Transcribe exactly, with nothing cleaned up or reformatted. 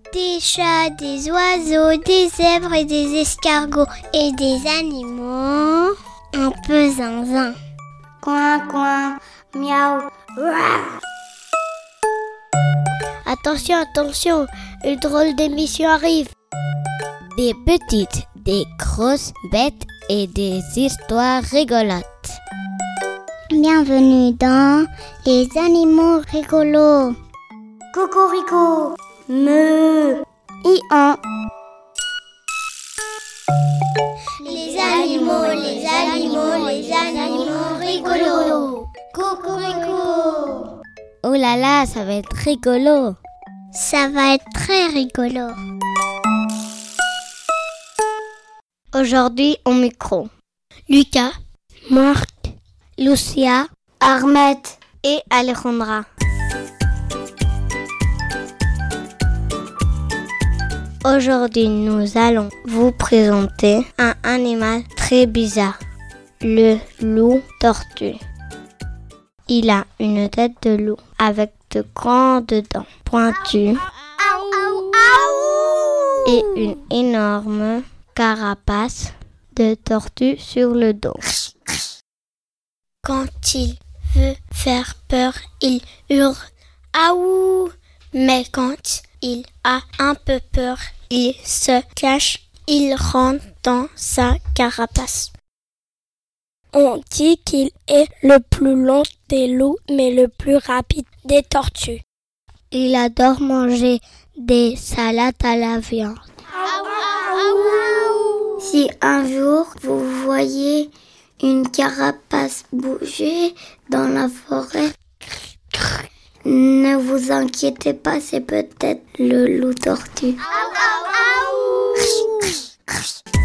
Des chats, des oiseaux, des zèbres et des escargots et des animaux un peu zinzin. Coin, coin, miaou, ouah. Attention, attention, une drôle d'émission arrive. Des petites, des grosses bêtes et des histoires rigolotes. Bienvenue dans Les animaux rigolos. Cocorico, me, ian. Les animaux, les animaux, les animaux rigolos. Cocorico. Oh là là, ça va être rigolo. Ça va être très rigolo. Aujourd'hui au micro, Lucas, Marc, Lucia, Ahmed et Alejandra. Aujourd'hui, nous allons vous présenter un animal très bizarre, le loup-tortue. Il a une tête de loup avec de grandes dents pointues et une énorme carapace de tortue sur le dos. quand il veut faire peur, il hurle « Aouh !» Mais quand il a un peu peur, il se cache, il rentre dans sa carapace. On dit qu'il est le plus long des loups, mais le plus rapide des tortues. Il adore manger des salades à la viande. Si un jour vous voyez une carapace bouger dans la forêt, ne vous inquiétez pas, c'est peut-être le loup-tortue.